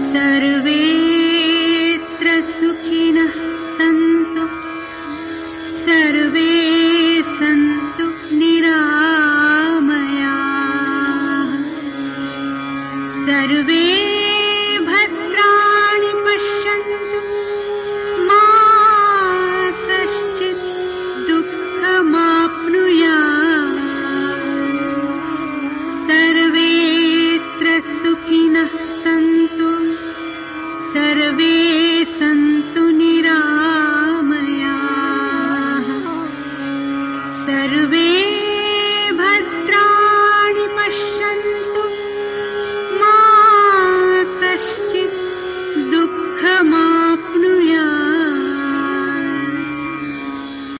सर्वेत्र सुखिनः सन्तु सर्वे सन्तु निरामयाः सर्वे भद्राणि पश्यन्तु मा कश्चित् दुःखमाप्नुयात् सर्वेत्र सुखिनः सन्तु सर्वे सन्तु निरामयाः सर्वे